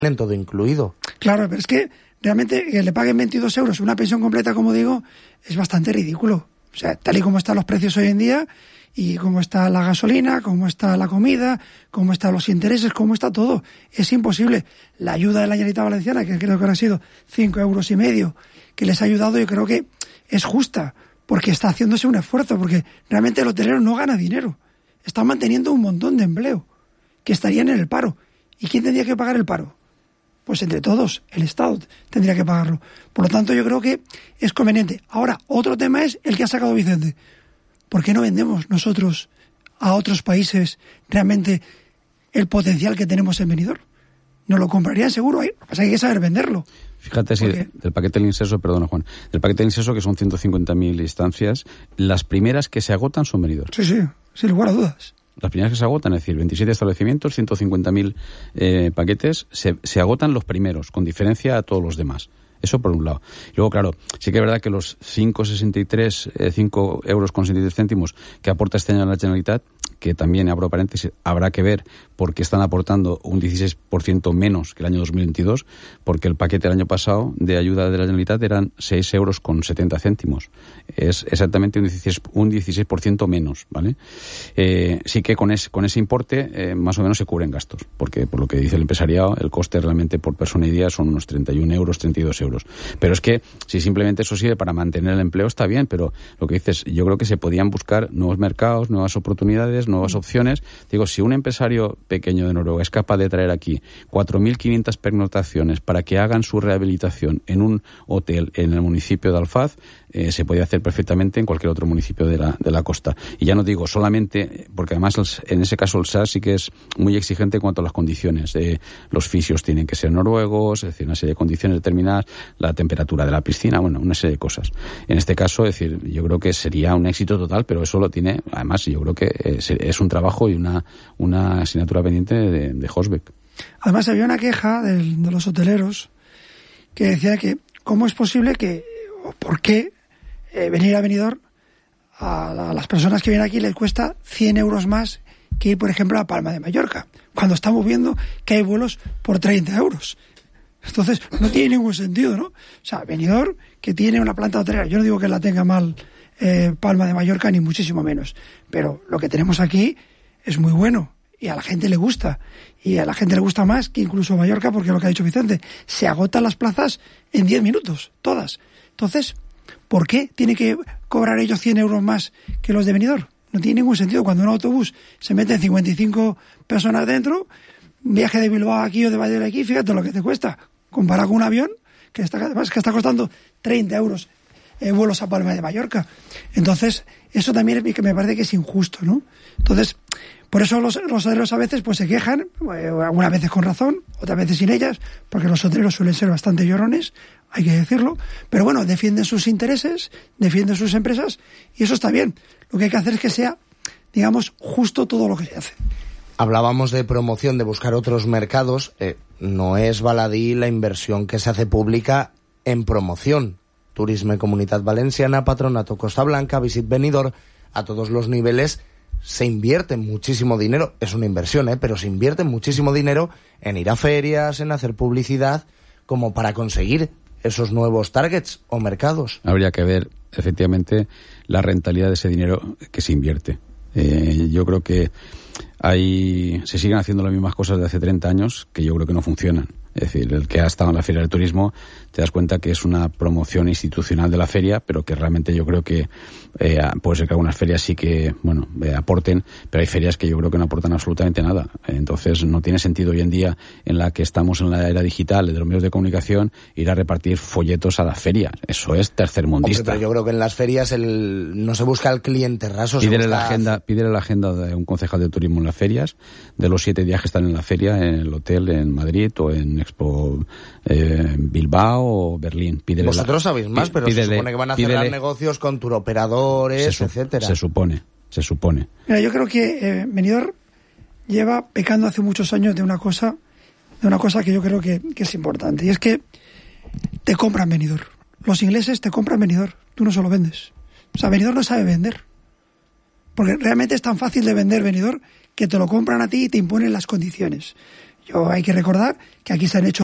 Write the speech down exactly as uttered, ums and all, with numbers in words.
en todo incluido. Claro, pero es que realmente que le paguen veintidós euros una pensión completa, como digo, es bastante ridículo. O sea, tal y como están los precios hoy en día, y cómo está la gasolina, cómo está la comida, cómo están los intereses, cómo está todo. Es imposible. La ayuda de la Generalitat Valenciana, que creo que ahora ha sido cinco euros y medio, que les ha ayudado, yo creo que es justa, porque está haciéndose un esfuerzo, porque realmente el hotelero no gana dinero. Está manteniendo un montón de empleo, que estarían en el paro. ¿Y quién tendría que pagar el paro? Pues entre todos, el Estado tendría que pagarlo. Por lo tanto, yo creo que es conveniente. Ahora, otro tema es el que ha sacado Vicente. ¿Por qué no vendemos nosotros a otros países realmente el potencial que tenemos en Benidorm? Nos lo comprarían seguro, lo que pasa es que hay que saber venderlo. Fíjate, si del paquete del Inserso, perdona Juan, del paquete del Inserso, que son ciento cincuenta mil instancias, las primeras que se agotan son Benidorm. Sí, sí, sin lugar a dudas. Las primeras que se agotan, es decir, veintisiete establecimientos, ciento cincuenta mil eh, paquetes, se, se agotan los primeros, con diferencia a todos los demás. Eso por un lado. Y luego, claro, sí que es verdad que los cinco sesenta y tres, eh, cinco euros con sesenta y tres céntimos que aporta este año la Generalitat, que también, abro paréntesis, habrá que ver por qué están aportando un dieciséis por ciento menos que el año dos mil veintidós, porque el paquete del año pasado de ayuda de la Generalitat eran seis euros con setenta céntimos. Es exactamente un dieciséis, un dieciséis por ciento menos, ¿vale? Eh, sí que con ese, con ese importe eh, más o menos se cubren gastos, porque por lo que dice el empresariado, el coste realmente por persona y día son unos treinta y un euros, treinta y dos euros. Pero es que si simplemente eso sirve para mantener el empleo está bien, pero lo que dices, yo creo que se podían buscar nuevos mercados, nuevas oportunidades, nuevas opciones. Digo, si un empresario pequeño de Noruega es capaz de traer aquí cuatro mil quinientas pernoctaciones para que hagan su rehabilitación en un hotel en el municipio de Alfaz, eh, se puede hacer perfectamente en cualquier otro municipio de la, de la costa. Y ya no digo solamente, porque además el, en ese caso el S A S sí que es muy exigente en cuanto a las condiciones. Eh, los fisios tienen que ser noruegos, es decir, una serie de condiciones determinadas, la temperatura de la piscina, bueno, una serie de cosas. En este caso, es decir, yo creo que sería un éxito total, pero eso lo tiene, además, yo creo que es, es un trabajo y una, una asignatura pendiente de, de Hosbeck. Además, había una queja de, de los hoteleros que decía que cómo es posible que, o por qué eh, venir a Benidorm a, la, a las personas que vienen aquí les cuesta cien euros más que ir, por ejemplo, a Palma de Mallorca, cuando estamos viendo que hay vuelos por treinta euros. Entonces, no tiene ningún sentido, ¿no? O sea, Benidorm, que tiene una planta hotelera, yo no digo que la tenga mal eh, Palma de Mallorca, ni muchísimo menos, pero lo que tenemos aquí es muy bueno y a la gente le gusta, y a la gente le gusta más que incluso Mallorca, porque lo que ha dicho Vicente, se agotan las plazas en diez minutos, todas. Entonces, ¿por qué tiene que cobrar ellos cien euros más que los de Benidorm? No tiene ningún sentido. Cuando un autobús se mete en cincuenta y cinco personas dentro, un viaje de Bilbao aquí o de Valladolid aquí, fíjate lo que te cuesta, comparado con un avión que está, además, que está costando treinta euros eh, vuelos a Palma de Mallorca. Entonces, eso también es que me parece que es injusto, ¿no? Entonces, por eso los, los hoteleros a veces pues se quejan, eh, algunas veces con razón, otras veces sin ellas, porque los hoteleros suelen ser bastante llorones, hay que decirlo, pero bueno, defienden sus intereses, defienden sus empresas, y eso está bien. Lo que hay que hacer es que sea, digamos, justo todo lo que se hace. Hablábamos de promoción, de buscar otros mercados. Eh, no es baladí la inversión que se hace pública en promoción. Turisme Comunitat Valenciana, Patronato Costa Blanca, Visit Benidorm, a todos los niveles se invierte muchísimo dinero. Es una inversión, ¿eh? Pero se invierte muchísimo dinero en ir a ferias, en hacer publicidad, como para conseguir esos nuevos targets o mercados. Habría que ver, efectivamente, la rentabilidad de ese dinero que se invierte. Eh, yo creo que hay, se siguen haciendo las mismas cosas de hace treinta años que yo creo que no funcionan. Es decir, el que ha estado en la Feria del Turismo te das cuenta que es una promoción institucional de la feria, pero que realmente yo creo que eh, puede ser que algunas ferias sí que, bueno, eh, aporten, pero hay ferias que yo creo que no aportan absolutamente nada. Entonces no tiene sentido hoy en día, en la que estamos en la era digital de los medios de comunicación, ir a repartir folletos a las ferias. Eso es tercermundista. Hombre, pero yo creo que en las ferias el, no se busca el cliente raso. Pídele, se busca... la agenda, pídele la agenda de un concejal de turismo en las ferias, de los siete días que están en la feria, en el hotel en Madrid o en Expo eh, Bilbao o Berlín. Pídele Vosotros la, sabéis más, pero pídele, se supone que van a cerrar pídele, negocios con turoperadores, se, etcétera. Se supone, se supone. Mira, yo creo que eh, Benidorm lleva pecando hace muchos años de una cosa, de una cosa que yo creo que, que es importante, y es que te compran Benidorm. Los ingleses te compran Benidorm, tú no solo vendes. O sea, Benidorm no sabe vender. Porque realmente es tan fácil de vender Benidorm que te lo compran a ti y te imponen las condiciones. Yo hay que recordar que aquí se han hecho